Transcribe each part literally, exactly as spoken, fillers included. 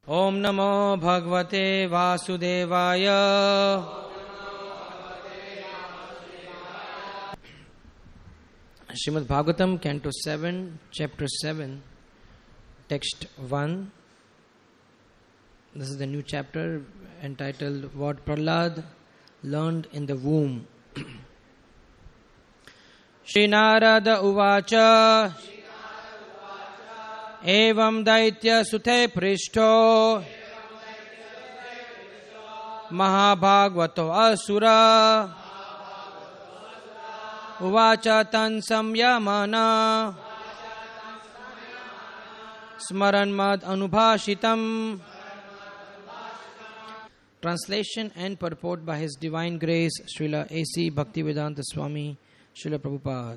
Om Namo Bhagavate Vasudevaya. Srimad Bhagavatam, Canto seven, Chapter seven, Text one. This is the new chapter entitled What Prahlad Learned in the Womb. Shri Narada Uvacha Evam Daitya Sute Prishto Mahabhagavato Asura Uvacha Tan Samyamana Smaran Mad Anubhashitam. Translation and purport by His Divine Grace Srila A C Bhaktivedanta Swami Srila Prabhupada.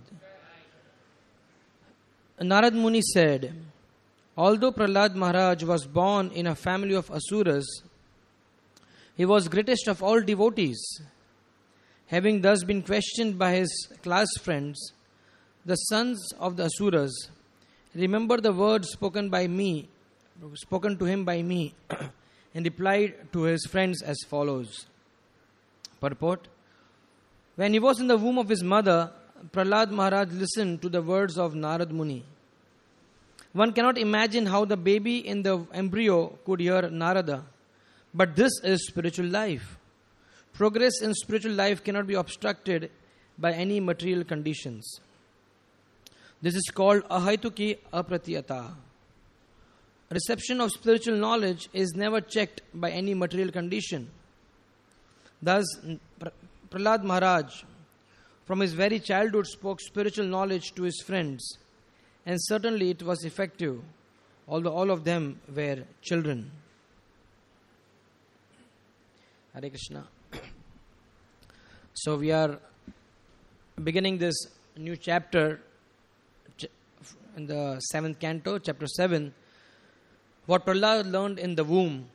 Narad Muni said, although Prahlad Maharaj was born in a family of Asuras, he was greatest of all devotees. Having thus been questioned by his class friends, the sons of the Asuras, remember the words spoken by me, spoken to him by me, and replied to his friends as follows. Purport. When he was in the womb of his mother, Prahlad Maharaj listened to the words of Narad Muni. One cannot imagine how the baby in the embryo could hear Narada. But this is spiritual life. Progress in spiritual life cannot be obstructed by any material conditions. This is called ahaituki apratiyata. Reception of spiritual knowledge is never checked by any material condition. Thus, Prahlad Maharaj, from his very childhood, spoke spiritual knowledge to his friends, and certainly it was effective, although all of them were children. Hare Krishna. So we are beginning this new chapter in the seventh canto, chapter seven, what Prahlad learned in the womb.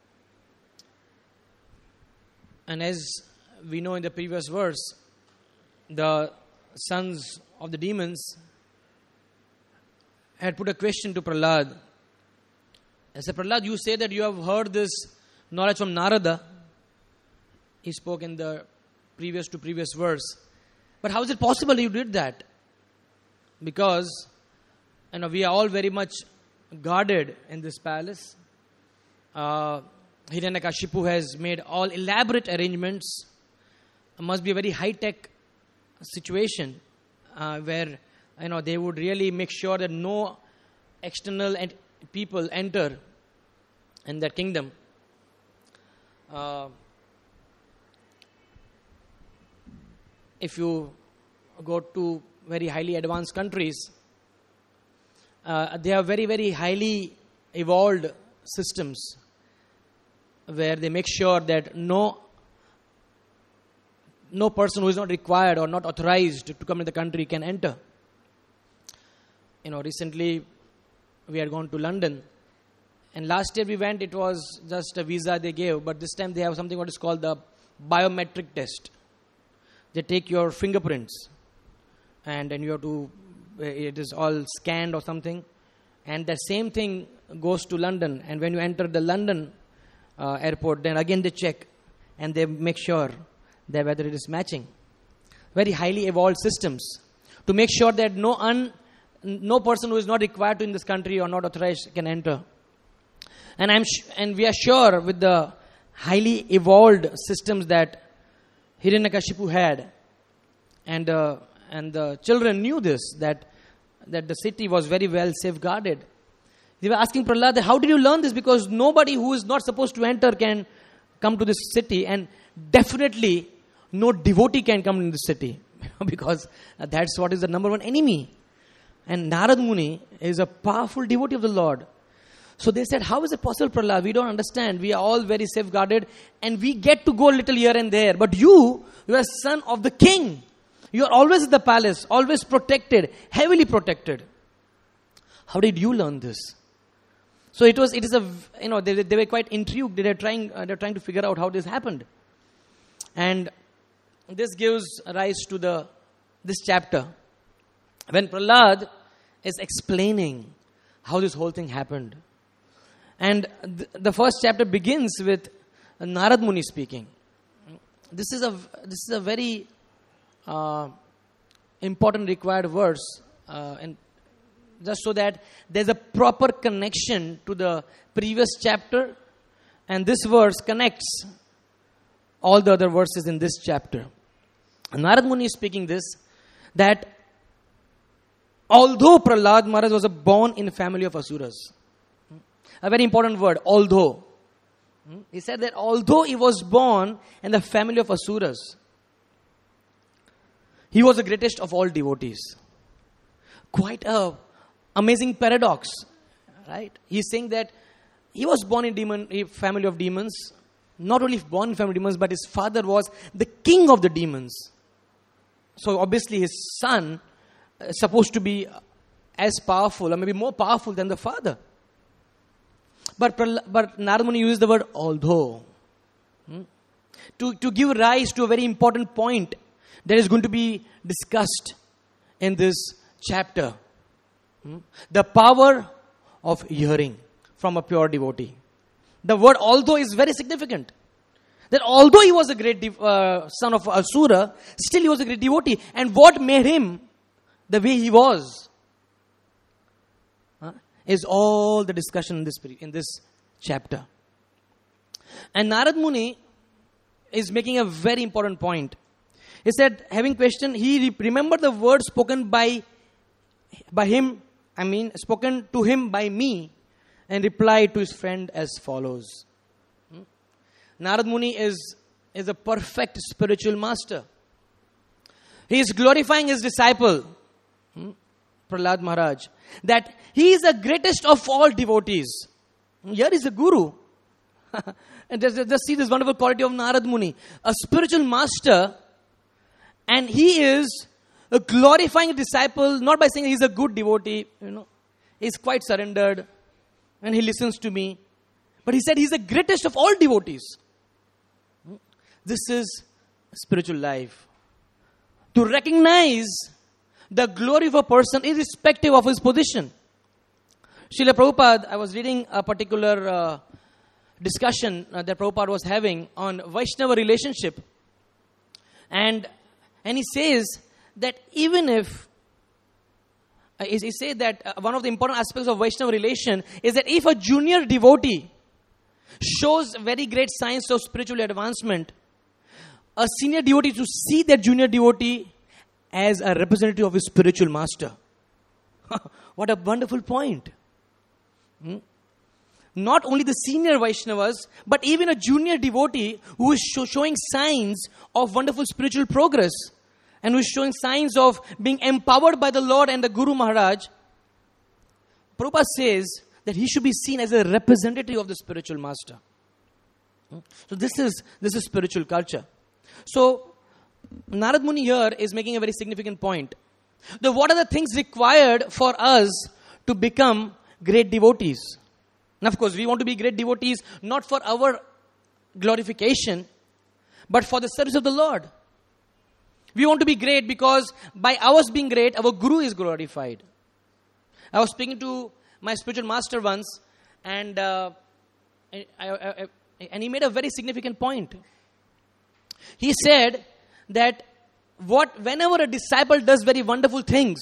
And as we know in the previous verse, the sons of the demons had put a question to Prahlad. They said, Prahlad, you say that you have heard this knowledge from Narada. He spoke in the previous to previous verse. But how is it possible you did that? Because you know, we are all very much guarded in this palace. Uh, Hiranyakashipu has made all elaborate arrangements. It must be a very high-tech situation uh, where you know they would really make sure that no external ent- people enter in that kingdom. Uh, if you go to very highly advanced countries, uh, they have very, very highly evolved systems where they make sure that no no person who is not required or not authorized to come to the country can enter. You know, recently we had gone to London, and last year we went, it was just a visa they gave, but this time they have something what is called the biometric test. They take your fingerprints, and then you have to, it is all scanned or something, and the same thing goes to London, and when you enter the London uh, airport, then again they check, and they make sure that whether it is matching. Very highly evolved systems to make sure that no un No person who is not required to in this country or not authorized can enter. And I'm sh- and we are sure with the highly evolved systems that Hiranyakashipu had, and uh, and the children knew this, that that the city was very well safeguarded. They were asking Prahlad, how did you learn this? Because nobody who is not supposed to enter can come to this city, and definitely no devotee can come in this city because that's what is the number one enemy. And Narad Muni is a powerful devotee of the Lord. So they said, how is it possible, Prahlad? We don't understand. We are all very safeguarded and we get to go a little here and there. But you, you are son of the king. You are always in the palace, always protected, heavily protected. How did you learn this? So it was, it is a, you know, they, they were quite intrigued. They were trying, uh, they were trying to figure out how this happened. And this gives rise to the, this chapter. When Prahlad is explaining how this whole thing happened. And th- the first chapter begins with Narad Muni speaking. This is a this is a very uh, important required verse, uh, and just so that there's a proper connection to the previous chapter, and this verse connects all the other verses in this chapter. Narad Muni is speaking this, that although Prahlad Maharaj was born in a family of Asuras, a very important word, although. He said that although he was born in the family of Asuras, he was the greatest of all devotees. Quite a amazing paradox, right? He's saying that he was born in demon, a family of demons. Not only born in family of demons, but his father was the king of the demons. So obviously his son is supposed to be as powerful, or maybe more powerful than the father. But, but Narad Muni uses the word although. Hmm? To, to give rise to a very important point that is going to be discussed in this chapter. Hmm? The power of hearing from a pure devotee. The word although is very significant. That although he was a great de- uh, son of Asura, still he was a great devotee. And what made him the way he was uh, is all the discussion in this, in this chapter. And Narad Muni is making a very important point. He said, having questioned, he re- remembered the words spoken by, by him, I mean, spoken to him by me, and replied to his friend as follows. Hmm? Narad Muni is, is a perfect spiritual master. He is glorifying his disciple, hmm? Prahlad Maharaj, that he is the greatest of all devotees. Here is a guru. And just, just see this wonderful quality of Narad Muni. A spiritual master, and he is a glorifying a disciple, not by saying he's a good devotee, you know. He's quite surrendered, and he listens to me. But he said he's the greatest of all devotees. This is spiritual life. To recognize the glory of a person irrespective of his position. Srila Prabhupada, I was reading a particular uh, discussion uh, that Prabhupada was having on Vaishnava relationship. And, and he says that even if Uh, he, he said that uh, one of the important aspects of Vaishnava relation is that if a junior devotee shows very great signs of spiritual advancement, a senior devotee to see that junior devotee as a representative of his spiritual master. What a wonderful point. Hmm? Not only the senior Vaishnavas, but even a junior devotee who is show, showing signs of wonderful spiritual progress, and who is showing signs of being empowered by the Lord and the Guru Maharaj, Prabhupada says that he should be seen as a representative of the spiritual master. So this is this is spiritual culture. So Narad Muni here is making a very significant point. The, what are the things required for us to become great devotees? And of course, we want to be great devotees not for our glorification, but for the service of the Lord. We want to be great because by ours being great, our Guru is glorified. I was speaking to my spiritual master once, and uh, I, I, I, and he made a very significant point. He said that what whenever a disciple does very wonderful things,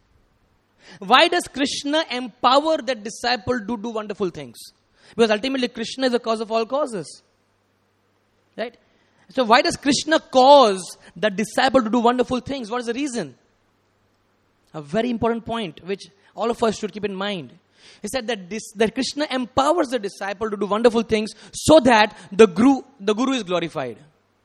why does Krishna empower that disciple to do wonderful things? Because ultimately Krishna is the cause of all causes. Right? So why does Krishna cause the disciple to do wonderful things? What is the reason? A very important point which all of us should keep in mind. He said that this, that Krishna empowers the disciple to do wonderful things so that the guru, the guru is glorified.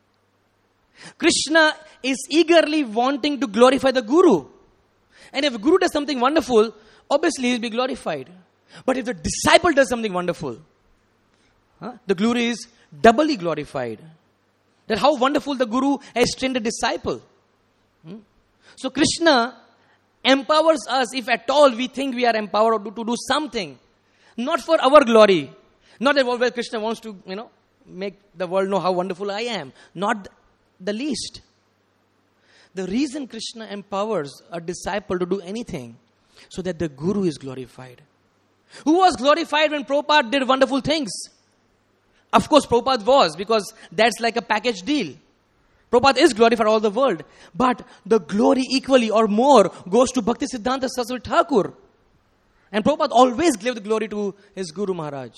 Krishna is eagerly wanting to glorify the guru. And if guru does something wonderful, obviously he will be glorified. But if the disciple does something wonderful, huh, the guru is doubly glorified. That how wonderful the guru has trained a disciple. Hmm? So Krishna empowers us if at all we think we are empowered to, to do something. Not for our glory. Not that well, Krishna wants to, you know, make the world know how wonderful I am. Not the least. The reason Krishna empowers a disciple to do anything so that the guru is glorified. Who was glorified when Prabhupada did wonderful things? Of course, Prabhupada was, because that's like a package deal. Prabhupada is glorified all the world. But the glory equally or more goes to Bhakti Siddhanta Saraswati Thakur. And Prabhupada always gave the glory to his Guru Maharaj.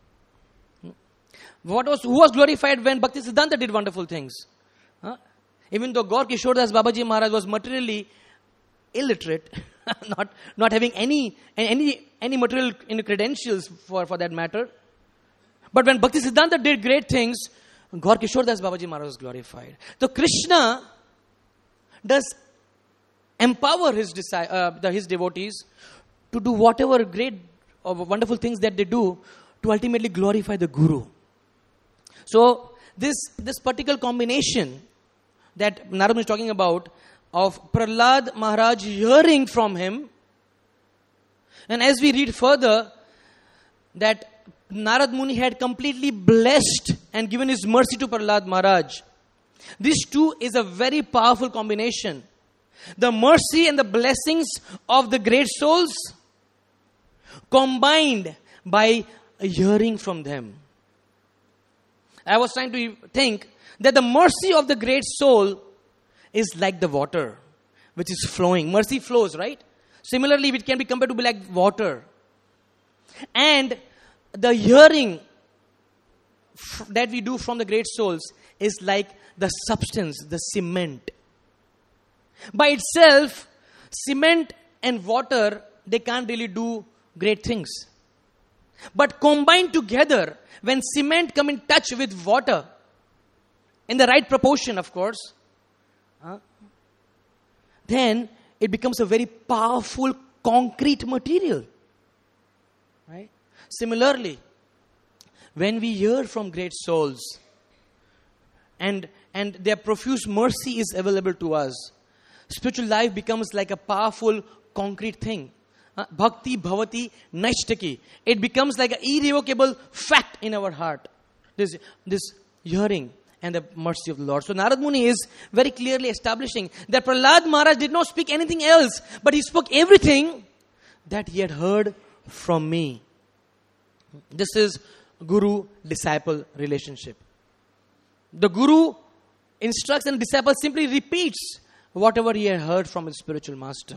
What was, who was glorified when Bhakti Siddhanta did wonderful things? Huh? Even though Gaur Kishore Das Babaji Maharaj was materially illiterate, not, not having any, any, any material credentials for, for that matter. But when Bhakti Siddhanta did great things, Gaur Kishore Das Babaji Maharaj was glorified. So Krishna does empower his, uh, the, his devotees to do whatever great or wonderful things that they do to ultimately glorify the Guru. So this, this particular combination that Narad Muni is talking about of Prahlad Maharaj hearing from him, and as we read further that Narad Muni had completely blessed and given his mercy to Prahlad Maharaj. This too is a very powerful combination. The mercy and the blessings of the great souls combined by hearing from them. I was trying to think that the mercy of the great soul is like the water which is flowing. Mercy flows, right? Similarly, it can be compared to be like water. And the hearing f- that we do from the great souls is like the substance, the cement. By itself, cement and water, they can't really do great things. But combined together, when cement come in touch with water, in the right proportion, of course, uh, then it becomes a very powerful concrete material. Right? Similarly, when we hear from great souls and, and their profuse mercy is available to us, spiritual life becomes like a powerful concrete thing. Uh, Bhakti bhavati naishtaki. It becomes like an irrevocable fact in our heart. This, this hearing and the mercy of the Lord. So Narad Muni is very clearly establishing that Prahlad Maharaj did not speak anything else, but he spoke everything that he had heard from me. This is Guru-disciple relationship. The Guru instructs and disciple simply repeats whatever he had heard from his spiritual master.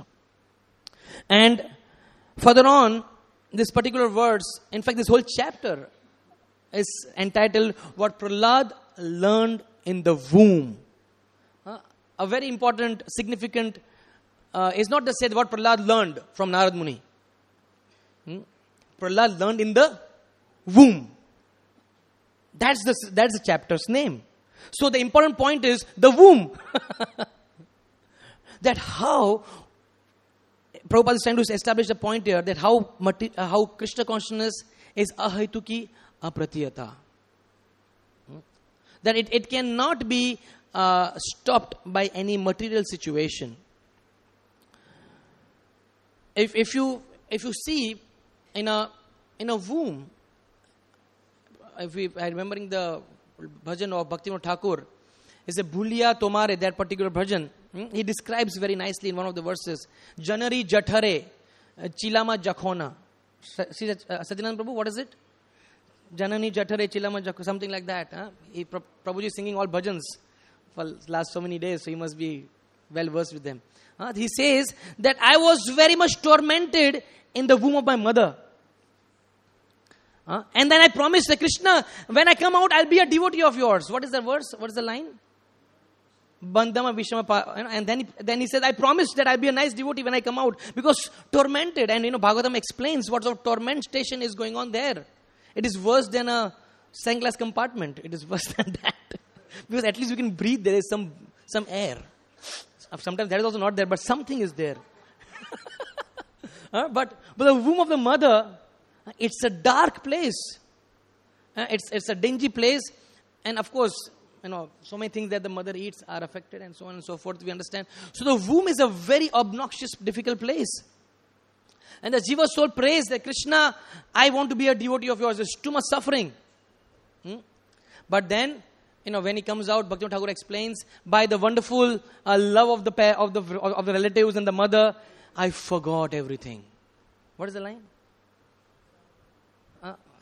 And further on, this particular verse, in fact this whole chapter is entitled What Prahlad Learned in the Womb. Uh, a very important, significant, uh, is not just said what Prahlad learned from Narad Muni. Hmm? Prahlad learned in the womb. That's the, that's the chapter's name. So the important point is the womb. That how, Prabhupada is trying to establish the point here, that how, uh, how Krishna consciousness is ahaituki apratiyata. Hmm? That it, it cannot be uh, stopped by any material situation. If, if you if you see in a in a womb, if we are remembering the bhajan of Bhaktivinoda Thakur, is a Bhuliya Tomare, that particular bhajan. Hmm? He describes very nicely in one of the verses, Janari Jathare, Chilama Jakhona. See that, uh, Sajanand Prabhu, what is it? Janani Jathare, Chilama Jakhona, something like that. Huh? He, Prabhuji is singing all bhajans for last so many days, so he must be well versed with them. Uh, he says that I was very much tormented in the womb of my mother. Uh, and then I promised Krishna, when I come out, I'll be a devotee of yours. What is the verse? What is the line? Bandhama Vishama. And then he, then he said, I promised that I'll be a nice devotee when I come out. Because tormented. And you know, Bhagavatam explains what sort of tormentation is going on there. It is worse than a second class compartment. It is worse than that. Because at least you can breathe. There is some, some air. Sometimes that is also not there, but something is there. uh, but, but the womb of the mother, it's a dark place. Uh, it's, it's a dingy place. And of course, you know, so many things that the mother eats are affected and so on and so forth, we understand. So the womb is a very obnoxious, difficult place. And the Jiva soul prays that Krishna, I want to be a devotee of yours. There's too much suffering. Hmm? But then, you know, when he comes out, Bhaktivinoda Thakur explains, by the wonderful uh, love of the pair, of the of the relatives and the mother, I forgot everything. What is the line?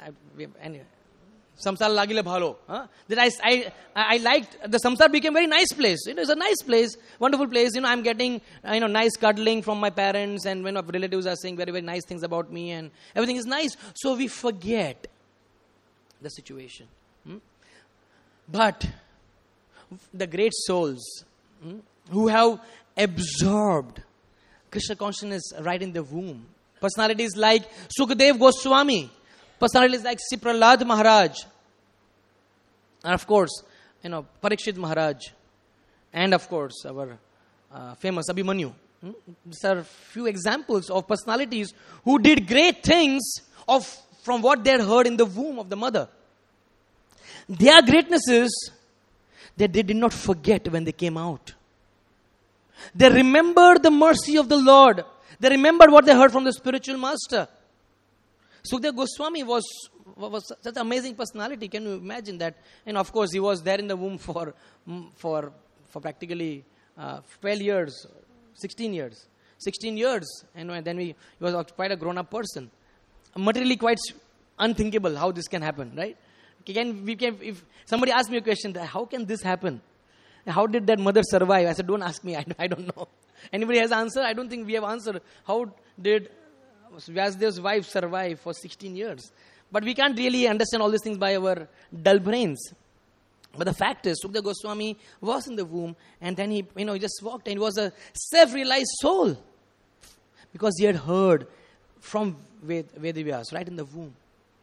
I, we, anyway. Samsar lagile bhalo. Huh? That I, I, I liked, the samsar became a very nice place. You know, it's a nice place, wonderful place. You know, I'm getting, you know, nice cuddling from my parents, and when my relatives are saying very, very nice things about me, and everything is nice. So we forget the situation. Hmm? But the great souls hmm, who have absorbed Krishna consciousness right in the womb. Personalities like Sukadev Goswami. Personalities like Sri Prahlad Maharaj. And of course, you know, Parikshit Maharaj. And of course, our uh, famous Abhimanyu. Hmm? These are few examples of personalities who did great things of from what they had heard in the womb of the mother. Their greatness is that they did not forget when they came out. They remembered the mercy of the Lord. They remembered what they heard from the spiritual master. Sukadeva Goswami was, was such an amazing personality. Can you imagine that? And of course, he was there in the womb for for for practically uh, twelve years, sixteen years. sixteen years. And then we, he was quite a grown-up person. Materially quite unthinkable how this can happen, right? Can, we can, if somebody asks me a question, how can this happen? How did that mother survive? I said, don't ask me, I, I don't know. Anybody has answer? I don't think we have answer. How did Vyasdev's wife survive for sixteen years? But we can't really understand all these things by our dull brains. But the fact is, Sukadeva Goswami was in the womb, and then he, you know, he just walked, and he was a self-realized soul. Because he had heard from Ved, Vedavyas, right in the womb.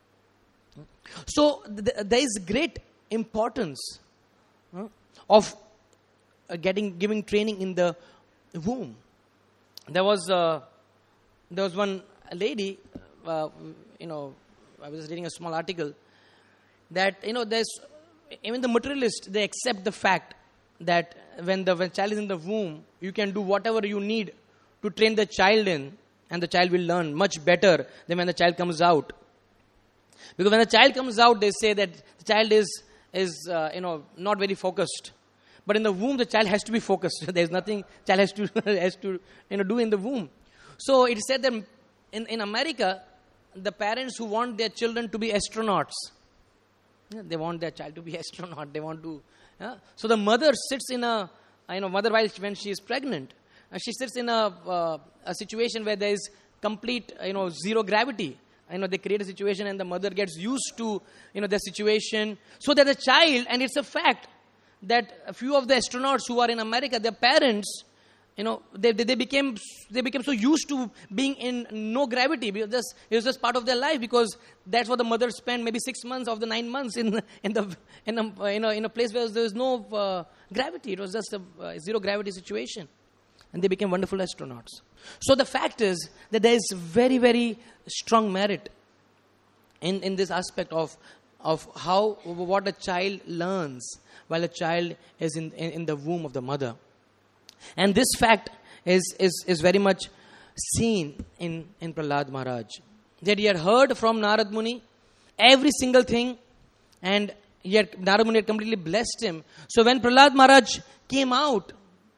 So, th- there is great importance uh, of uh, getting, giving training in the womb. There was, uh, there was one lady, uh, you know, I was reading a small article, that, you know, there's, even the materialists, they accept the fact that when the when child is in the womb, you can do whatever you need to train the child in, and the child will learn much better than when the child comes out. Because when the child comes out, they say that the child is, is uh, you know, not very focused. But in the womb, the child has to be focused. There's nothing child has to, has to you know, do in the womb. So it said that in, in America, the parents who want their children to be astronauts, yeah, they want their child to be astronaut. They want to. Yeah? So the mother sits in a, you know, mother while when she is pregnant, and she sits in a uh, a situation where there is complete, you know, zero gravity. You know, they create a situation, and the mother gets used to, you know, the situation, so that the child, and it's a fact that a few of the astronauts who are in America, their parents, you know, they, they, they became they became so used to being in no gravity, because just, it was just part of their life, because that's what the mother spent maybe six months of the nine months in in the in a you know in a place where there was no uh, gravity. It was just a uh, zero gravity situation, and they became wonderful astronauts. So the fact is that there is very very strong merit in in this aspect of of how what a child learns while a child is in in, in the womb of the mother. And this fact is, is, is very much seen in, in Prahlad Maharaj. That he had heard from Narad Muni every single thing, and he had, Narad Muni had completely blessed him. So when Prahlad Maharaj came out,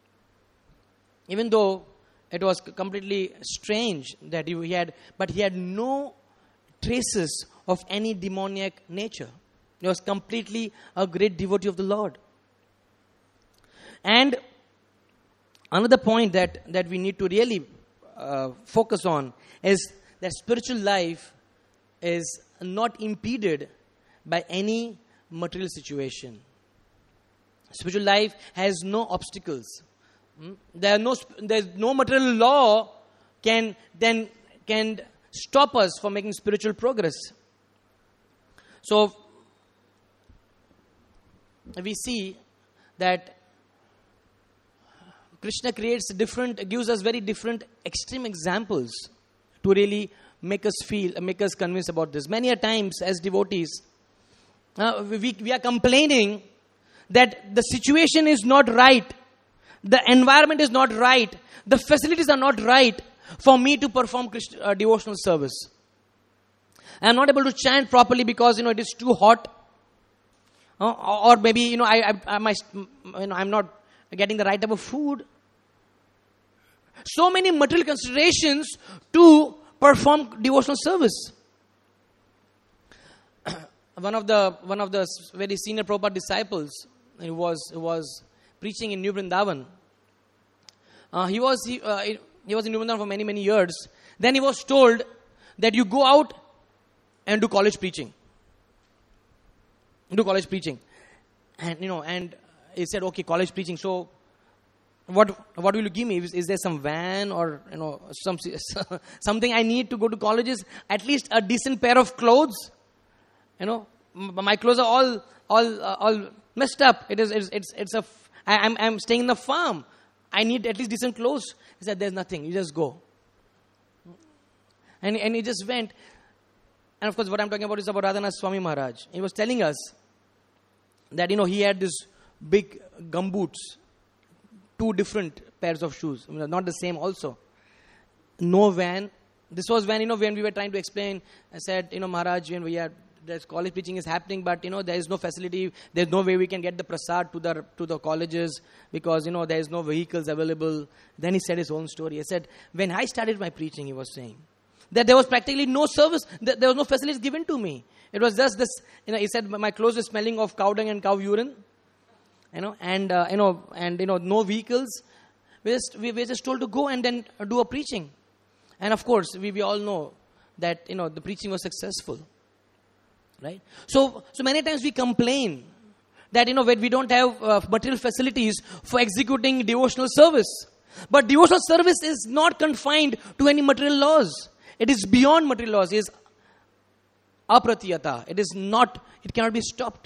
even though it was completely strange that he had, but he had no traces of any demoniac nature. He was completely a great devotee of the Lord. And another point that, that we need to really uh, focus on is that spiritual life is not impeded by any material situation. Spiritual life has no obstacles. Hmm? There are no there's no material law can then can stop us from making spiritual progress. So we see that Krishna creates different, gives us very different extreme examples to really make us feel, make us convinced about this. Many a times as devotees, uh, we, we are complaining that the situation is not right, the environment is not right, the facilities are not right for me to perform Christ, uh, devotional service. I am not able to chant properly because, you know, it is too hot, uh, or maybe, you know, I, I, I might, you know, I'm not getting the right type of food. So many material considerations to perform devotional service. one of the one of the very senior Prabhupada disciples, who was who was preaching in New Vrindavan. Uh, he was he, uh, he was in New Vrindavan for many many years. Then he was told that you go out and do college preaching. Do college preaching, and you know, and he said, okay, college preaching. So, what what will you give me? Is, is there some van or you know some something I need to go to colleges? At least a decent pair of clothes. You know, my clothes are all all uh, all messed up. It is it's it's, it's a I, I'm I'm staying in the farm. I need at least decent clothes. He said, there's nothing. You just go. And and he just went. And of course, what I'm talking about is about Radhanath Swami Maharaj. He was telling us that, you know, he had this big gumboots, two different pairs of shoes, I mean, not the same also. No van. This was when, you know, when we were trying to explain, I said, you know, Maharaj, when we are, there's college preaching is happening, but, you know, there is no facility, there's no way we can get the prasad to the, to the colleges because, you know, there is no vehicles available. Then he said his own story. He said, when I started my preaching, he was saying, that there was practically no service, there was no facilities given to me. It was just this, you know, he said, my clothes were smelling of cow dung and cow urine, you know, and, uh, you know, and, you know, no vehicles. We just, we were just told to go and then do a preaching. And of course, we, we all know that, you know, the preaching was successful, right? So, so many times we complain that, you know, when we don't have uh, material facilities for executing devotional service. But devotional service is not confined to any material laws. It is beyond material laws. It is apratiyata. It is not, it cannot be stopped.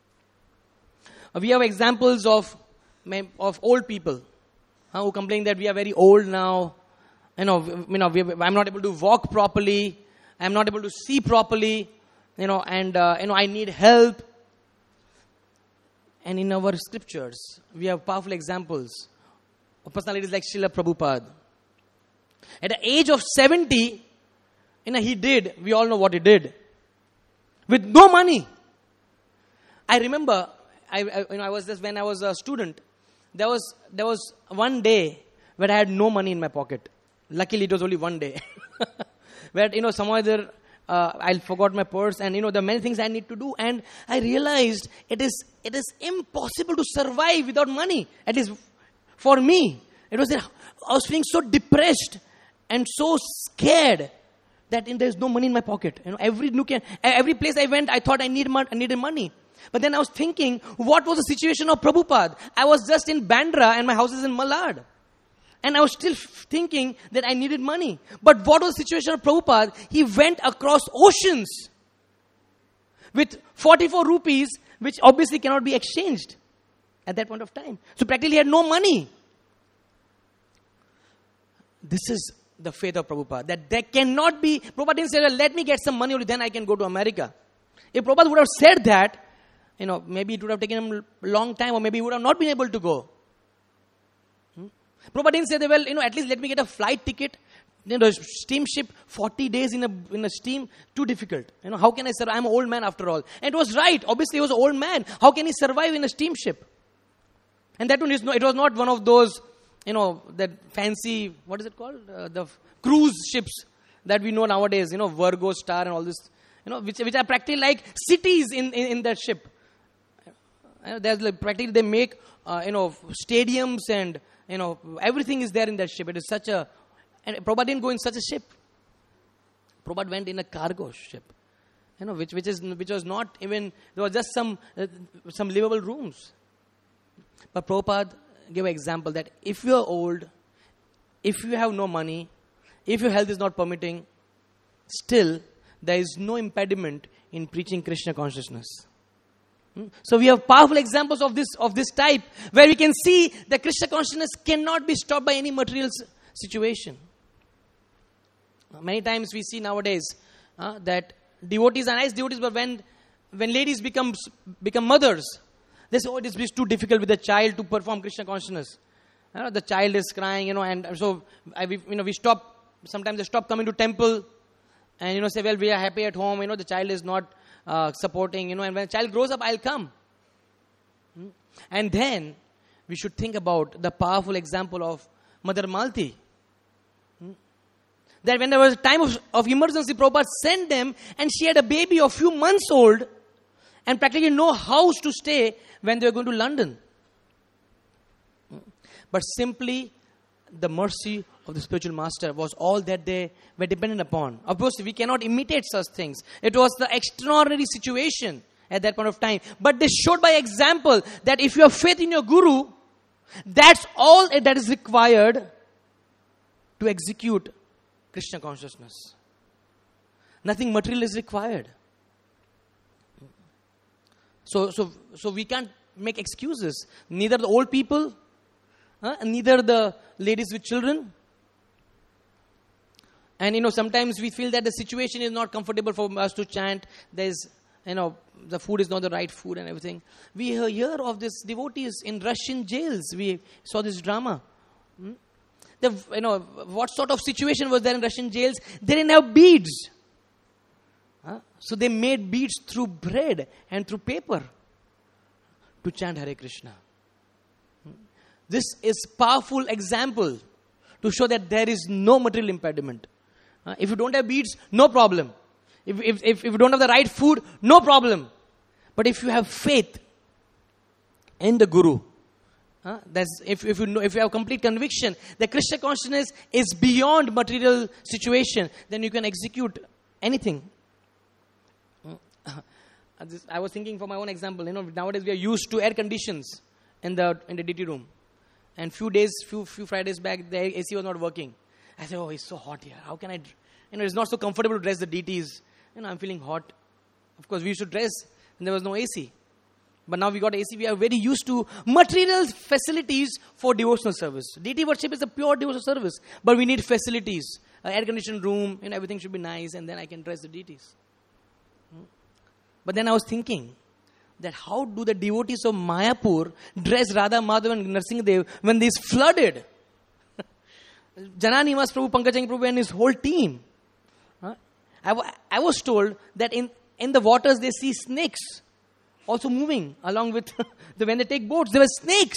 We have examples of, of old people uh, who complain that we are very old now. You know, you know we, I'm not able to walk properly. I'm not able to see properly. You know, and uh, you know, I need help. And in our scriptures, we have powerful examples of personalities like Srila Prabhupada. At the age of seventy, you know, he did, we all know what he did. With no money. I remember, I, I, you know, I was just, when I was a student, there was, there was one day where I had no money in my pocket. Luckily, it was only one day. Where, you know, somewhere there, uh, I forgot my purse and, you know, there are many things I need to do. And I realized it is, it is impossible to survive without money. At least for me. It was, I was feeling so depressed and so scared that in, there's no money in my pocket. You know, every nook and every place I went, I thought I need mon- I needed money. But then I was thinking, what was the situation of Prabhupada? I was just in Bandra and my house is in Malad. And I was still f- thinking that I needed money. But what was the situation of Prabhupada? He went across oceans with forty-four rupees, which obviously cannot be exchanged at that point of time. So practically he had no money. This is the faith of Prabhupada. That there cannot be, Prabhupada didn't say, well, let me get some money only, then I can go to America. If Prabhupada would have said that, you know, maybe it would have taken him a long time or maybe he would have not been able to go. Hmm? Prabhupada didn't say, that, well, you know, at least let me get a flight ticket. You know, steamship, forty days in a in a steam, too difficult. You know, how can I survive? I'm an old man after all. And it was right. Obviously, he was an old man. How can he survive in a steamship? And that one is no, it was not one of those, you know, that fancy, what is it called? Uh, the f- cruise ships that we know nowadays, you know, Virgo, Star and all this, you know, which, which are practically like cities in, in, in that ship. Uh, there's like practically, they make, uh, you know, stadiums and, you know, everything is there in that ship. It is such a, and Prabhupada didn't go in such a ship. Prabhupada went in a cargo ship, you know, which, which is, which was not even, there was just some, uh, some livable rooms. But Prabhupada give an example that if you are old, if you have no money, if your health is not permitting, still there is no impediment in preaching Krishna consciousness. Hmm? So we have powerful examples of this of this type where we can see that Krishna consciousness cannot be stopped by any material situation. Many times we see nowadays uh, that devotees are nice devotees, but when when ladies become become mothers, they say, oh, it is too difficult with the child to perform Krishna consciousness. You know, the child is crying, you know, and so I, we, you know, we stop. Sometimes they stop coming to temple, and you know, say, well, we are happy at home. You know, the child is not uh, supporting. You know, and when the child grows up, I'll come. Hmm? And then we should think about the powerful example of Mother Malti. Hmm? That when there was a time of, of emergency, Prabhupada sent them, and she had a baby of few months old. and practically no house to stay when they were going to London. But simply the mercy of the spiritual master was all that they were dependent upon. Of course, we cannot imitate such things. It was the extraordinary situation at that point of time. But they showed by example that if you have faith in your guru, that's all that is required to execute Krishna consciousness. Nothing material is required. So, so, so we can't make excuses. Neither the old people, uh, neither the ladies with children. And you know, sometimes we feel that the situation is not comfortable for us to chant. There's, you know, the food is not the right food and everything. We hear of these devotees in Russian jails. We saw this drama. Hmm? The, you know, what sort of situation was there in Russian jails? They didn't have beads. Huh? So they made beads through bread and through paper to chant Hare Krishna. Hmm? This is powerful example to show that there is no material impediment. Uh, if you don't have beads, no problem. If, if, if, if you don't have the right food, no problem. But if you have faith in the Guru, uh, that's, if, if, you know, if you have complete conviction that Krishna consciousness is beyond material situation, then you can execute anything. Uh, this, I was thinking for my own example, you know, nowadays we are used to air conditions in the in the D T room. And few days, few few Fridays back, the A C was not working. I said, oh, it's so hot here. How can I, you know, it's not so comfortable to dress the D Ts. You know, I'm feeling hot. Of course, we used to dress and there was no A C. But now we got A C. We are very used to material facilities for devotional service. D T worship is a pure devotional service. But we need facilities. An air-conditioned room, and everything should be nice. And then I can dress the D Ts. Hmm. But then I was thinking that how do the devotees of Mayapur dress Radha Madhav and Narsingadev when they is flooded? Janani Nivas Prabhu, Pankajang Prabhu and his whole team. Huh? I, w- I was told that in, in the waters they see snakes also moving along with the, when they take boats, there were snakes.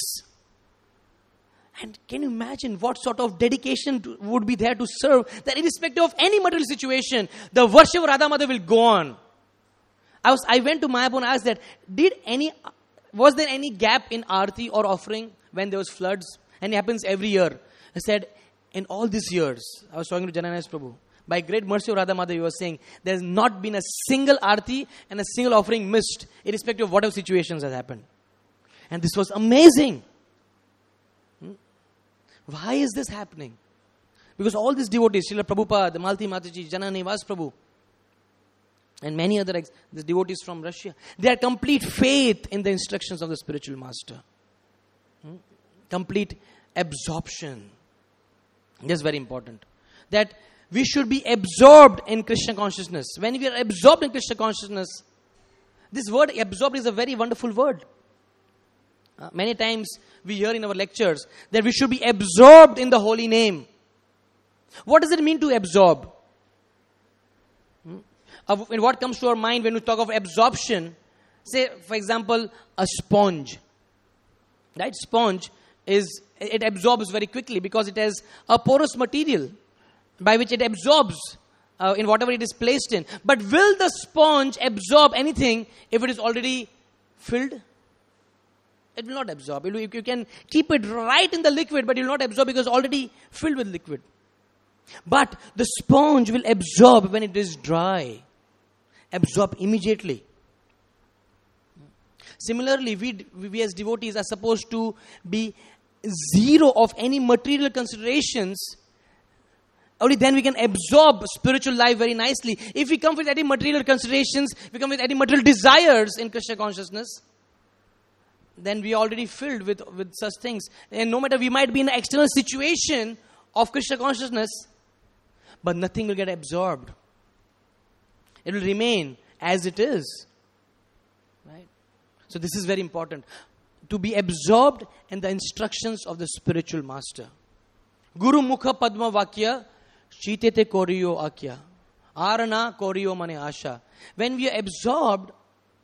And can you imagine what sort of dedication to, would be there to serve that irrespective of any material situation, the worship of Radha Madhav will go on. I was I went to Mayapur and asked that, did any, was there any gap in Aarti or offering when there was floods? And it happens every year. I said, in all these years, I was talking to Jananayas Prabhu, by great mercy of Radha Madhav, he was saying, there has not been a single Aarti and a single offering missed, irrespective of whatever situations has happened. And this was amazing. Hmm? Why is this happening? Because all these devotees, Srila Prabhupada, Malti Mataji, Jananivas Prabhu, and many other ex- the devotees from Russia, they have complete faith in the instructions of the spiritual master. Hmm? Complete absorption. That's very important. That we should be absorbed in Krishna consciousness. When we are absorbed in Krishna consciousness, this word absorbed is a very wonderful word. Uh, many times we hear in our lectures that we should be absorbed in the holy name. What does it mean to absorb? Hmm? Uh, and what comes to our mind when we talk of absorption? Say, for example, a sponge. Right? Sponge is, it absorbs very quickly because it has a porous material by which it absorbs uh, in whatever it is placed in. But will the sponge absorb anything if it is already filled? It will not absorb. It will, you can keep it right in the liquid, but it will not absorb because it's already filled with liquid. But the sponge will absorb when it is dry. Absorb immediately. Similarly, we, we as devotees are supposed to be zero of any material considerations. Only then we can absorb spiritual life very nicely. If we come with any material considerations, we come with any material desires in Krishna consciousness, then we are already filled with, with such things. And no matter, we might be in an external situation of Krishna consciousness, but nothing will get absorbed. It will remain as it is. Right? So this is very important. To be absorbed in the instructions of the spiritual master. Guru Mukha Padma Vakya Shitete Koriyo Akya Arana Koriyo Mane Asha. When we are absorbed,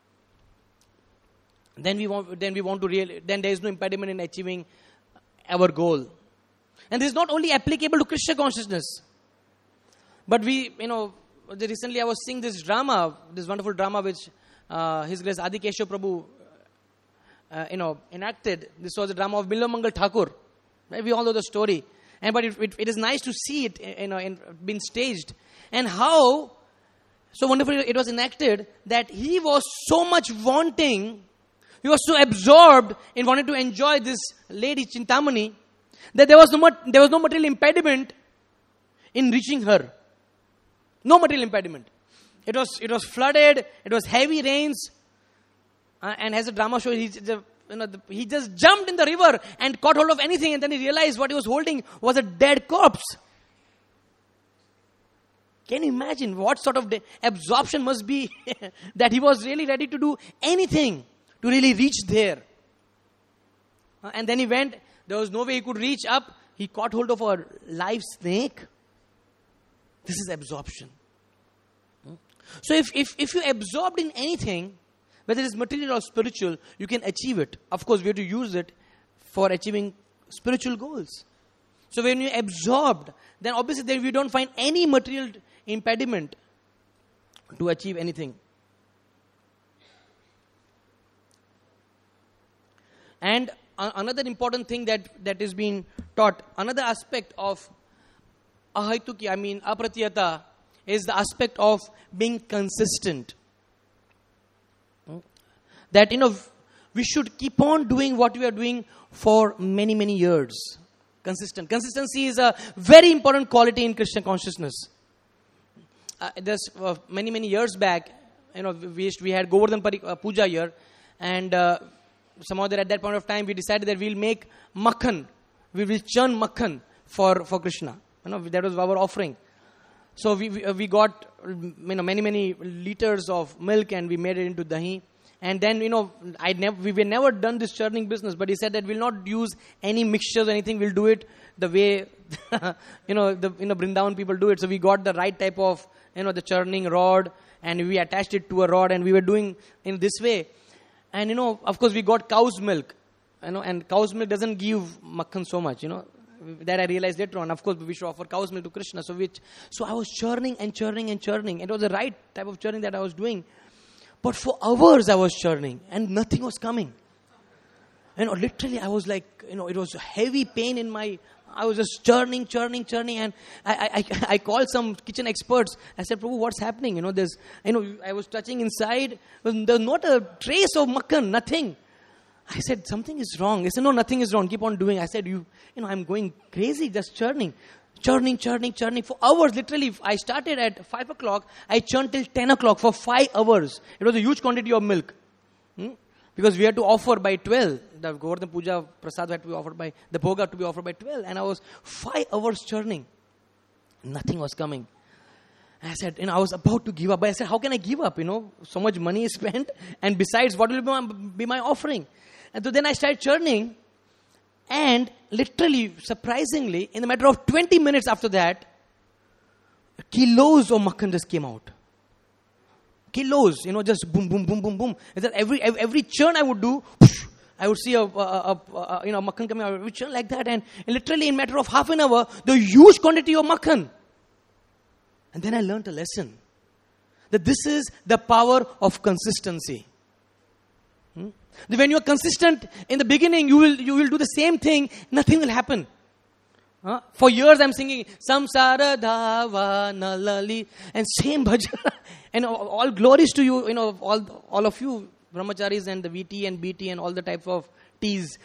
then we want then we want to real then there is no impediment in achieving our goal. And this is not only applicable to Krishna consciousness. But we, you know, recently I was seeing this drama, this wonderful drama which uh, His Grace Adi Keshav Prabhu, uh, you know, enacted. This was the drama of Bilwa Mangal Thakur. Right? We all know the story. And but it, it, it is nice to see it, you know, in, being staged. And how so wonderfully it was enacted that he was so much wanting, he was so absorbed in wanting to enjoy this lady Chintamani, that there was no there was no material impediment in reaching her. No material impediment. It was it was flooded. It was heavy rains, uh, and as a drama show, he, the, you know, the, he just jumped in the river and caught hold of anything, and then he realized what he was holding was a dead corpse. Can you imagine what sort of de- absorption must be that he was really ready to do anything to really reach there? Uh, and then he went. There was no way he could reach up. He caught hold of a live snake. This is absorption. Hmm? So if, if, if you're absorbed in anything, whether it is material or spiritual, you can achieve it. Of course, we have to use it for achieving spiritual goals. So when you're absorbed, then obviously there we don't find any material impediment to achieve anything. And uh, another important thing that, that is being taught, another aspect of ahaituki, I mean apratiyata, is the aspect of being consistent. That, you know, we should keep on doing what we are doing for many, many years. Consistent. Consistency is a very important quality in Krishna consciousness. Uh, there's uh, many, many years back, you know, we, we had Govardhan Pari, uh, Puja here, and uh, somehow that at that point of time we decided that we'll make makhan, we will churn makhan for, for Krishna. You know, that was our offering. So we we, uh, we got, you know, many, many liters of milk and we made it into dahi. And then, you know, I never, we were never done this churning business, but he said that we'll not use any mixtures or anything. We'll do it the way, you know, the, you know, Brindavan people do it. So we got the right type of, you know, the churning rod, and we attached it to a rod, and we were doing in this way. And, you know, of course, we got cow's milk, you know, and cow's milk doesn't give makhan so much, you know. That I realized later on. Of course, we should offer cow's milk to Krishna. So, which, so I was churning and churning and churning. It was the right type of churning that I was doing. But for hours I was churning and nothing was coming. You know, literally I was like, you know, it was a heavy pain in my, I was just churning, churning, churning. And I, I, I called some kitchen experts. I said, Prabhu, what's happening? You know, there's, you know, I was touching inside. There's not a trace of makhan, nothing. I said, something is wrong. He said, no, nothing is wrong. Keep on doing. I said, you, you know, I'm going crazy, just churning. Churning, churning, churning for hours. Literally, I started at five o'clock. I churned till ten o'clock for five hours. It was a huge quantity of milk. Hmm? Because we had to offer by twelve. The Govardhan Puja Prasad had to be offered by, the Bhoga to be offered by twelve. And I was five hours churning. Nothing was coming. And I said, you know, I was about to give up. But I said, how can I give up? You know, so much money is spent. And besides, what will be my, be my offering? And so then I started churning. And literally, surprisingly, in the matter of twenty minutes after that, kilos of makhan just came out. Kilos, you know, just boom, boom, boom, boom, boom. And then every every churn I would do, I would see a, a, a, a you know makhan coming out. Every churn like that, and literally in a matter of half an hour, the huge quantity of makhan. And then I learned a lesson that this is the power of consistency. Hmm? When you are consistent in the beginning, you will you will do the same thing. Nothing will happen. Huh? For years, I'm singing Samsara Dhava Nalali and same bhajan. And all, all glories to you, you know, all all of you brahmacharis and the V T and B T and all the types of T's.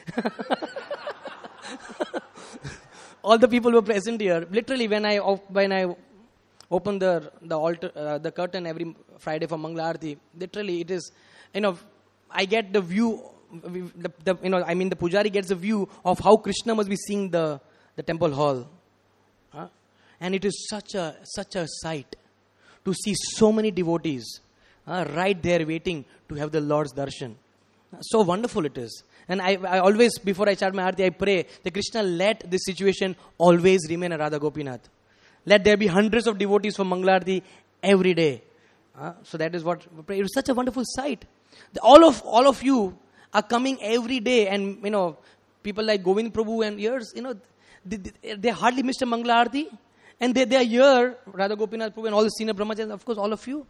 All the people who are present here. Literally, when I when I open the the altar uh, the curtain every Friday for Mangala Aarti, literally it is, you know, I get the view, the, the, you know, I mean the pujari gets a view of how Krishna must be seeing the, the temple hall. Huh? And it is such a such a sight to see so many devotees uh, right there waiting to have the Lord's darshan. So wonderful it is. And I, I always, before I start my Aarti, I pray that Krishna let this situation always remain a Radha Gopinath. Let there be hundreds of devotees for Mangala Aarti every day. Uh, so that is what we pray. It was such a wonderful sight. All of all of you are coming every day, and you know, people like Govind Prabhu and yours, you know, they, they, they hardly missed a Mangala Aarti, and they, they are here, Radha Gopinath Prabhu and all the senior brahmacharis, of course, all of you.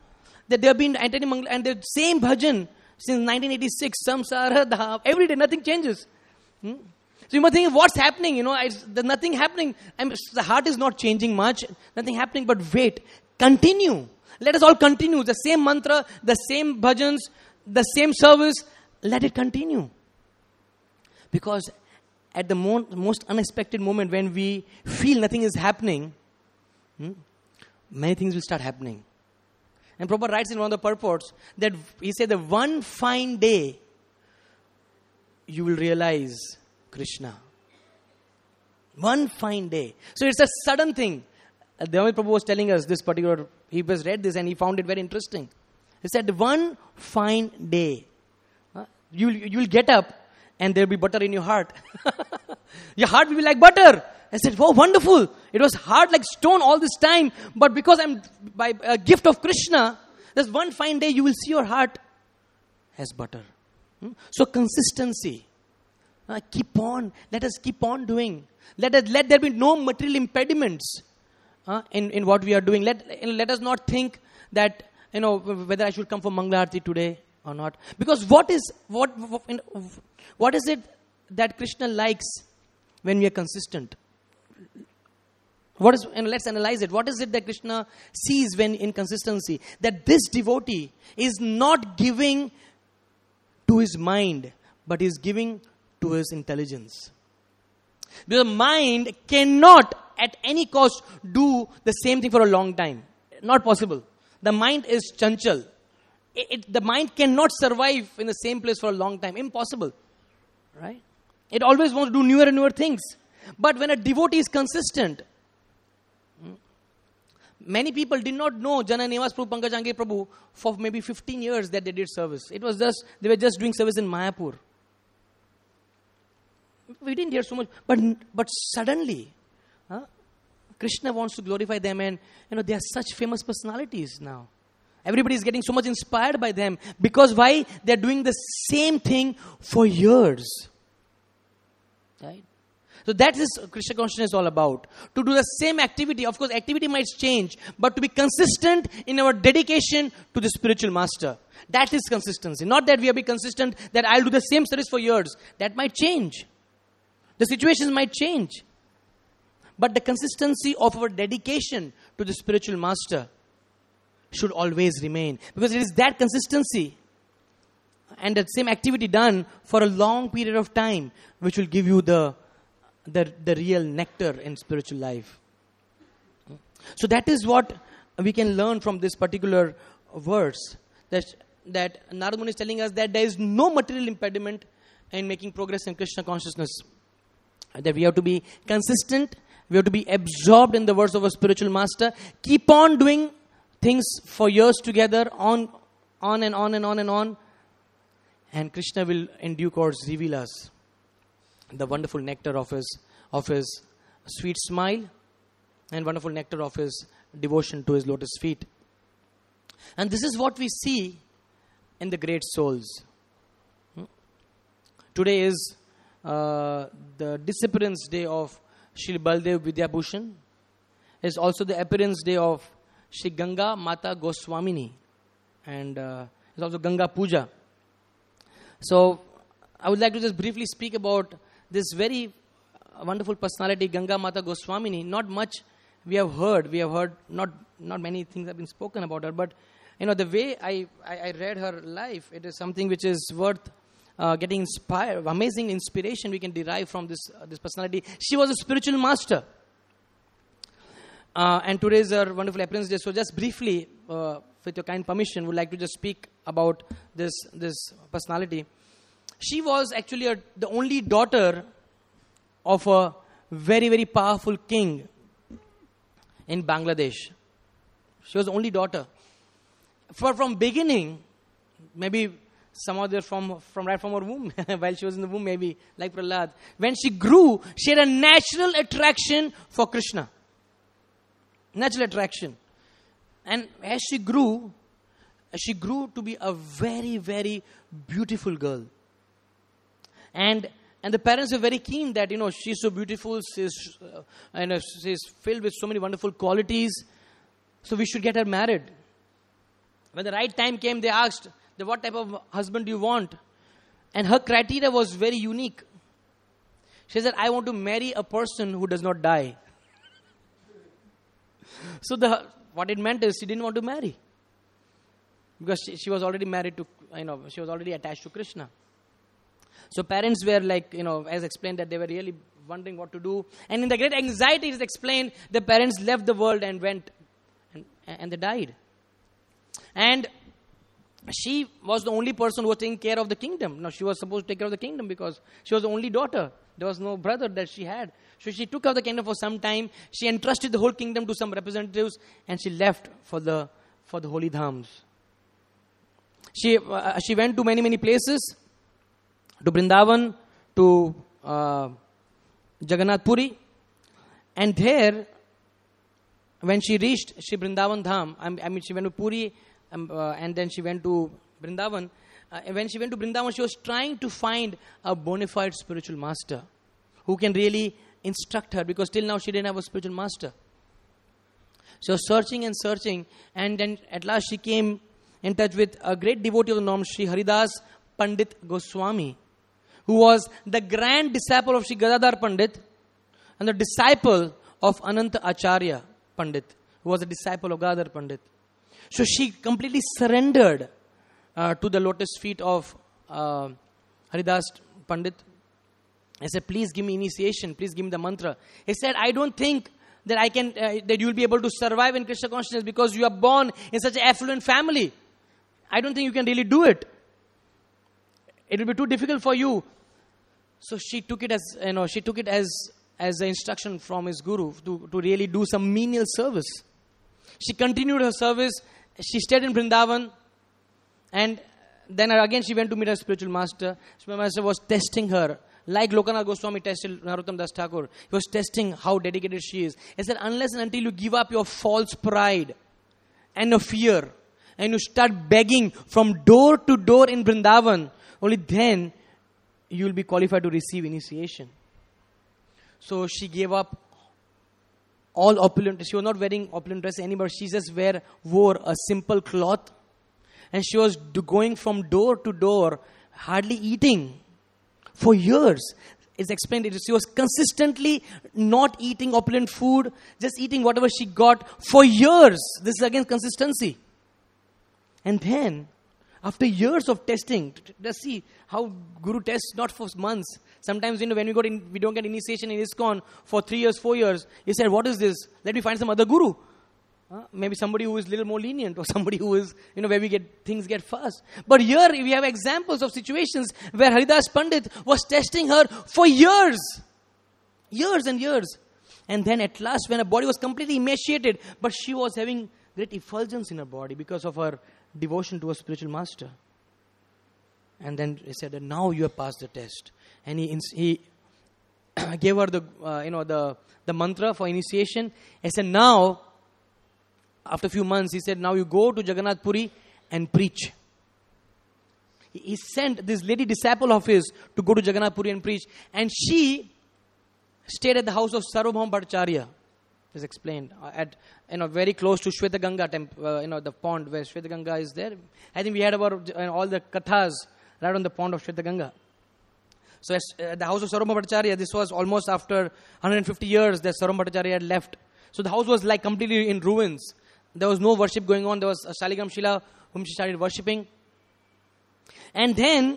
that they have been attending Mangala, and the same bhajan since nineteen eighty-six, Samsara Dha, every day, nothing changes. Hmm? So you must think, what's happening? You know, it's, there's nothing happening. I mean, the heart is not changing much, nothing happening, but wait, continue. Let us all continue. The same mantra, the same bhajans, the same service, let it continue. Because at the mo- most unexpected moment when we feel nothing is happening, hmm, many things will start happening. And Prabhupada writes in one of the purports that he said that one fine day you will realize Krishna. One fine day. So it's a sudden thing. Uh, Devamit Prabhu was telling us this particular, he was read this and he found it very interesting. He said one fine day, uh, you you will get up and there will be butter in your heart. Your heart will be like butter. I said, wow, wonderful. It was hard like stone all this time. But because I'm by a gift of Krishna, there's one fine day you will see your heart as butter. Hmm? So consistency. Uh, keep on. Let us keep on doing. Let us, let there be no material impediments uh, in, in what we are doing. Let, let us not think that, you know, whether I should come for Mangala Aarti today or not. Because what is, what, what, what is it that Krishna likes when we are consistent? What is, and let's analyze it. What is it that Krishna sees when in consistency? That this devotee is not giving to his mind, but is giving to his intelligence. Because mind cannot at any cost do the same thing for a long time. Not possible. The mind is chanchal. It, it, the mind cannot survive in the same place for a long time. Impossible. Right? It always wants to do newer and newer things. But when a devotee is consistent, many people did not know Jana Nivas Prabhu, Pankaj Angre Prabhu for maybe fifteen years that they did service. It was just, they were just doing service in Mayapur. We didn't hear so much. But but suddenly, huh, Krishna wants to glorify them and, you know, they are such famous personalities now. Everybody is getting so much inspired by them. Because why? They are doing the same thing for years. Right? So that is Krishna consciousness all about. To do the same activity. Of course, activity might change. But to be consistent in our dedication to the spiritual master. That is consistency. Not that we have been consistent that I'll do the same service for years. That might change. The situations might change. But the consistency of our dedication to the spiritual master should always remain. Because it is that consistency and that same activity done for a long period of time which will give you the The, the real nectar in spiritual life. So that is what we can learn from this particular verse. That, that Narad Muni is telling us that there is no material impediment in making progress in Krishna consciousness. That we have to be consistent. We have to be absorbed in the words of a spiritual master. Keep on doing things for years together. On, on and on and on and on. And Krishna will in due course reveal us the wonderful nectar of his of his sweet smile and wonderful nectar of his devotion to his lotus feet. And this is what we see in the great souls. Hmm? Today is uh, the disappearance day of Shri Baldev Vidyabhushan. It's also the appearance day of Shri Ganga Mata Goswamini. And uh, it's also Ganga Puja. So I would like to just briefly speak about this very wonderful personality, Ganga Mata Goswamini. Not much we have heard. We have heard, not not many things have been spoken about her. But, you know, the way I, I, I read her life, it is something which is worth uh, getting inspired. Amazing inspiration we can derive from this, uh, this personality. She was a spiritual master. Uh, and today is her wonderful appearance day. So just briefly, uh, with your kind permission, would like to just speak about this, this personality. She was actually a, the only daughter of a very, very powerful king in Bangladesh. She was the only daughter. For from beginning, maybe some of them from, from right from her womb, while she was in the womb, maybe like Prahlad. When she grew, she had a natural attraction for Krishna. Natural attraction. And as she grew, she grew to be a very, very beautiful girl. And and the parents were very keen that, you know, she's so beautiful, she's, uh, and uh, she's filled with so many wonderful qualities, so we should get her married. When the right time came, they asked, what type of husband do you want? And her criteria was very unique. She said, I want to marry a person who does not die. So the what it meant is she didn't want to marry. Because she, she was already married to, you know, she was already attached to Krishna. So parents were like, you know, as explained, that they were really wondering what to do. And in the great anxiety, it is explained, the parents left the world and went, and, and they died. And she was the only person who was taking care of the kingdom. Now, she was supposed to take care of the kingdom because she was the only daughter. There was no brother that she had. So she took care of the kingdom for some time. She entrusted the whole kingdom to some representatives, and she left for the for the holy dhams. She uh, she went to many many places, to Vrindavan, to uh, Jagannath Puri, and there, when she reached Shri Vrindavan Dham, I mean she went to Puri, um, uh, and then she went to Vrindavan. Uh, when she went to Vrindavan, she was trying to find a bona fide spiritual master who can really instruct her, because till now she didn't have a spiritual master. She was searching and searching, and then at last she came in touch with a great devotee of the Nam, Sri Haridas Pandit Goswami, who was the grand disciple of Sri Gadadhar Pandit and the disciple of Ananta Acharya Pandit, who was a disciple of Gadadhar Pandit. So she completely surrendered uh, to the lotus feet of uh, Haridas Pandit. I said, please give me initiation, please give me the mantra. He said, I don't think that I can, uh, that you will be able to survive in Krishna consciousness because you are born in such an affluent family. I don't think you can really do it. It will be too difficult for you. So she took it as, you know, she took it as, as an instruction from his guru to, to really do some menial service. She continued her service. She stayed in Vrindavan, and then again she went to meet her spiritual master. Spiritual master was testing her, like Lokanath Goswami tested Narottam Das Thakur. He was testing how dedicated she is. He said, unless and until you give up your false pride and your fear, and you start begging from door to door in Vrindavan, only then you will be qualified to receive initiation. So she gave up all opulent. She was not wearing opulent dress anymore. She just wear, wore a simple cloth. And she was going from door to door, hardly eating. For years. It's explained, she was consistently not eating opulent food, just eating whatever she got for years. This is again consistency. And then, after years of testing, let's see how Guru tests not for months. Sometimes, you know, when we got in, we don't get initiation in ISKCON for three years, four years. He said, what is this? Let me find some other Guru. Uh, maybe somebody who is a little more lenient, or somebody who is, you know, where we get things get fast. But here we have examples of situations where Haridas Pandit was testing her for years. Years and years. And then at last, when her body was completely emaciated, but she was having great effulgence in her body because of her devotion to a spiritual master. And then he said that now you have passed the test. And he he gave her the uh, you know the the mantra for initiation. He said, now, after a few months, he said, now you go to Jagannath Puri and preach. He, he sent this lady disciple of his to go to Jagannath Puri and preach. And she stayed at the house of Sarvabhauma Bhattacharya. Is explained uh, at you know very close to Shvetaganga temple, uh, you know the pond where Shvetaganga is there. I think we had about uh, all the kathas right on the pond of Shvetaganga. So at uh, the house of Sarvabhauma Bhattacharya, this was almost after one hundred fifty years that Sarvabhauma Bhattacharya had left. So the house was like completely in ruins. There was no worship going on. There was a Shaligram Shila whom she started worshipping. And then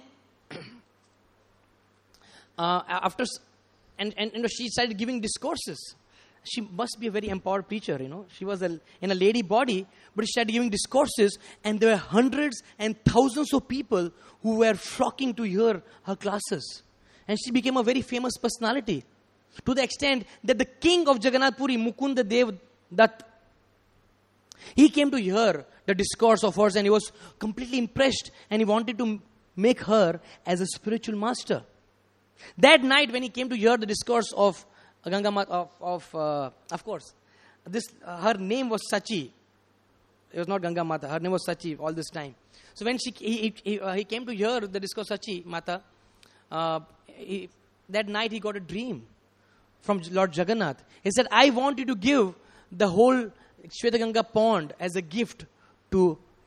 uh, after and and you know she started giving discourses. She must be a very empowered preacher, you know. She was a, in a lady body, but she started giving discourses, and there were hundreds and thousands of people who were flocking to hear her classes. And she became a very famous personality, to the extent that the king of Jagannath Puri, Mukunda Dev Dutt, he came to hear the discourse of hers, and he was completely impressed, and he wanted to make her as a spiritual master. That night, when he came to hear the discourse of Ganga Mata, of, of, uh, of course, this uh, her name was Sachi. It was not Ganga Mata. Her name was Sachi all this time. So when she he he, uh, he came to hear the discourse Sachi Mata, uh, he, that night he got a dream from Lord Jagannath. He said, I want you to give the whole Shvetaganga pond as a gift to,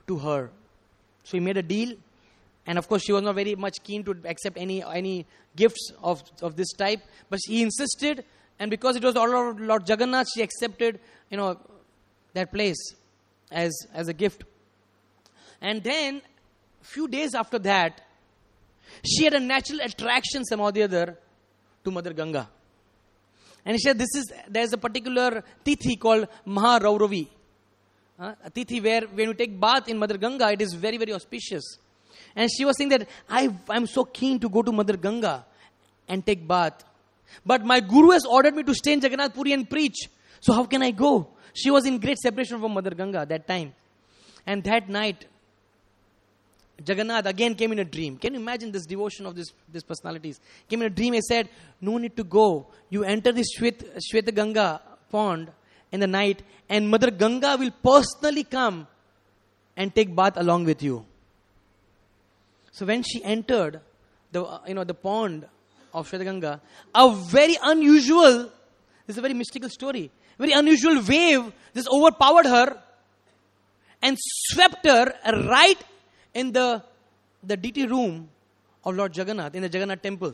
to her. So he made a deal. And of course, she was not very much keen to accept any any gifts of, of this type. But he insisted. And because it was all of Lord Jagannath, she accepted, you know, that place as, as a gift. And then, few days after that, she had a natural attraction somehow or the other to Mother Ganga. And she said, this is, there's a particular tithi called Maha Rauravi. Uh, a tithi where when you take bath in Mother Ganga, it is very, very auspicious. And she was saying that, I, I'm so keen to go to Mother Ganga and take bath. But my Guru has ordered me to stay in Jagannath Puri and preach. So how can I go? She was in great separation from Mother Ganga that time. And that night, Jagannath again came in a dream. Can you imagine this devotion of this, these personalities? Came in a dream, he said, no need to go. You enter this Shweta, Shweta Ganga pond in the night and Mother Ganga will personally come and take bath along with you. So when she entered the, uh, you know, the pond of Shweta Ganga, a very unusual, this is a very mystical story, very unusual wave just overpowered her and swept her right in the, the deity room of Lord Jagannath, in the Jagannath temple.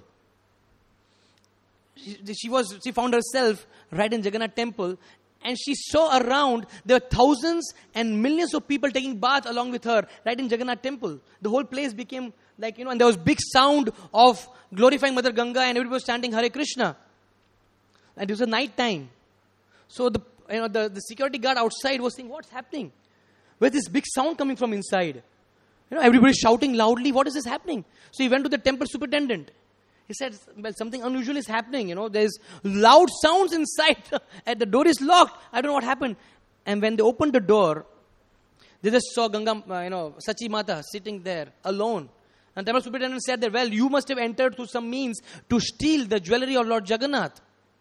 She, she was, she found herself right in Jagannath temple and she saw around, there were thousands and millions of people taking bath along with her right in Jagannath temple. The whole place became like, you know, and there was big sound of glorifying Mother Ganga and everybody was chanting Hare Krishna. And it was a night time. So the, you know, the, the security guard outside was saying, what's happening? Where's this big sound coming from inside? You know, everybody's shouting loudly. What is this happening? So he went to the temple superintendent. He said, well, something unusual is happening. You know, there's loud sounds inside. And the door is locked. I don't know what happened. And when they opened the door, they just saw Ganga, uh, you know, Sachi Mata sitting there alone. And the temple superintendent said that, well, you must have entered through some means to steal the jewelry of Lord Jagannath.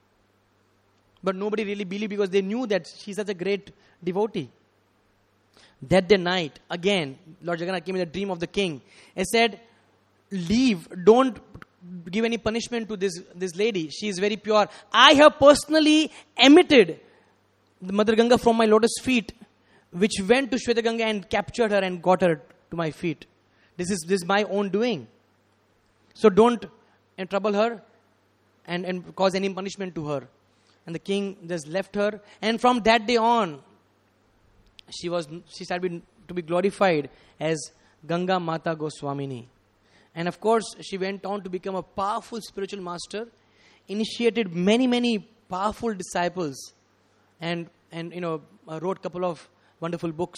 But nobody really believed because they knew that she's such a great devotee. That day night, again, Lord Jagannath came in the dream of the king. He said, leave, don't give any punishment to this, this lady. She is very pure. I have personally emitted the Mother Ganga from my lotus feet, which went to Shweta Ganga and captured her and got her to my feet. This is, this is my own doing. So don't uh, trouble her and, and cause any punishment to her. And the king just left her. And from that day on, She was she started to be glorified as Ganga Mata Goswamini. And of course, she went on to become a powerful spiritual master, initiated many, many powerful disciples, and, and you know, wrote a couple of wonderful books.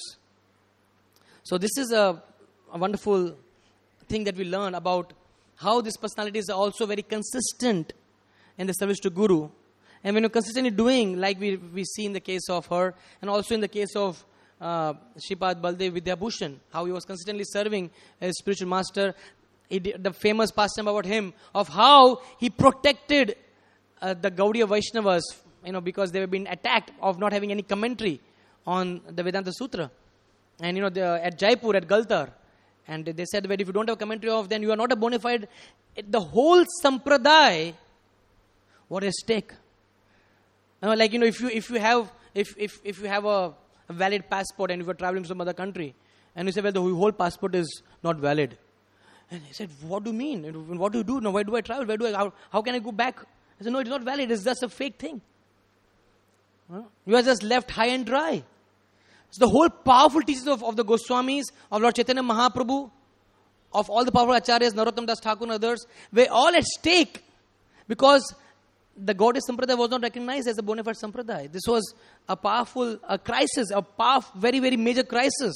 So this is a, a wonderful thing that we learn about how these personalities are also very consistent in the service to Guru. And when you're consistently doing, like we, we see in the case of her, and also in the case of Uh, Shripad Baldev Vidyabhushan, how he was consistently serving as spiritual master. He did, the famous pastime about him of how he protected uh, the Gaudiya Vaishnavas, you know, because they were being attacked of not having any commentary on the Vedanta Sutra. And you know, the, at Jaipur, at Galtar, and they said that if you don't have a commentary of, then you are not a bona fide. The whole sampradaya, what is at stake? You know, like you know, if you if you have if if if you have a a valid passport and if you're traveling to some other country and you say, well, the whole passport is not valid. And he said, what do you mean? What do you do? No, why do I travel? Where do I, how, how can I go back? I said, no, it's not valid. It's just a fake thing. Huh? You are just left high and dry. So the whole powerful teachings of, of the Goswamis, of Lord Chaitanya Mahaprabhu, of all the powerful acharyas, Narottam Das Thakur and others, were all at stake because the Gaudiya Sampradaya was not recognized as a bona fide Sampradaya. This was a powerful a crisis, a powerful, very, very major crisis.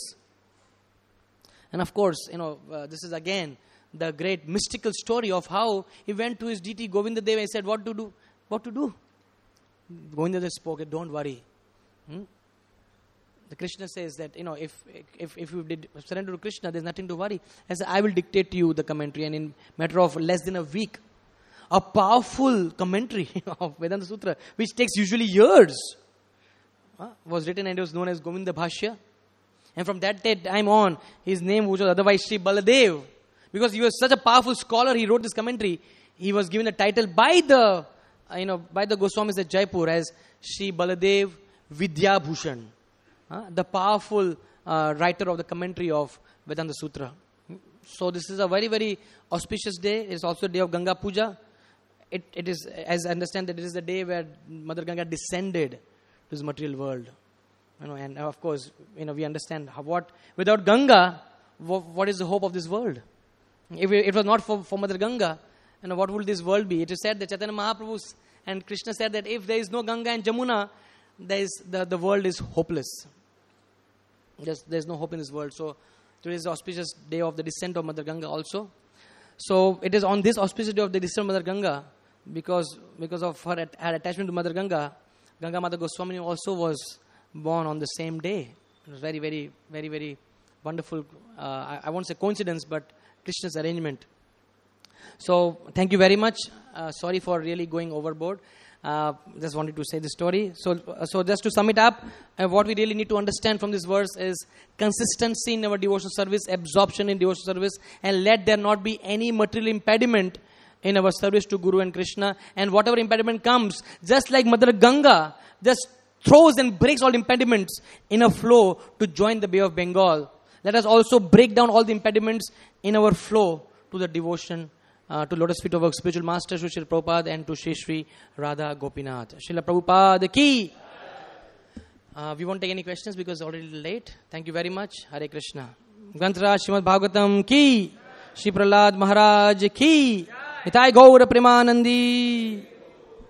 And of course, you know, uh, this is again the great mystical story of how he went to his deity Govinda Deva and said, what to do? What to do? Govinda Deva spoke, don't worry. Hmm? The Krishna says that, you know, if if if you did surrender to Krishna, there's nothing to worry. I said, I will dictate to you the commentary, and in matter of less than a week, a powerful commentary of Vedanta Sutra, which takes usually years, uh, was written and it was known as Govinda Bhashya. And from that time on, his name was otherwise Sri Baladev. Because he was such a powerful scholar, he wrote this commentary. He was given a title by the, uh, you know, by the Goswamis at Jaipur as Sri Baladev Vidyabhushan. Uh, the powerful uh, writer of the commentary of Vedanta Sutra. So this is a very, very auspicious day. It's also the day of Ganga Puja. It, it is, as I understand, that it is the day where Mother Ganga descended to this material world. You know, and of course, you know, we understand how, what without Ganga, what, what is the hope of this world? If it, it was not for, for Mother Ganga, you know, what would this world be? It is said that Chaitanya Mahaprabhu and Krishna said that if there is no Ganga and Jamuna, there is, the, the world is hopeless. There's, there's no hope in this world. So today is the auspicious day of the descent of Mother Ganga also. So it is on this auspicious day of the descent of Mother Ganga, because because of her, her attachment to Mother Ganga, Ganga Mata Goswami also was born on the same day. It was very, very, very, very wonderful, uh, I, I won't say coincidence, but Krishna's arrangement. So thank you very much. Uh, sorry for really going overboard. Uh, just wanted to say the story. So, uh, so just to sum it up, uh, what we really need to understand from this verse is consistency in our devotional service, absorption in devotional service, and let there not be any material impediment in our service to Guru and Krishna. And whatever impediment comes, just like Mother Ganga, just throws and breaks all impediments in a flow to join the Bay of Bengal. Let us also break down all the impediments in our flow to the devotion Uh, to Lotus Feet of our spiritual master, Sri Srila Prabhupada, and to Sri Sri Radha Gopinath. Srila Prabhupada ki. Uh, we won't take any questions because it's already late. Thank you very much. Hare Krishna. Grantaraj Srimad Bhagavatam ki. Sri Prahlad Maharaj ki. Nitai Gaura Premanandi.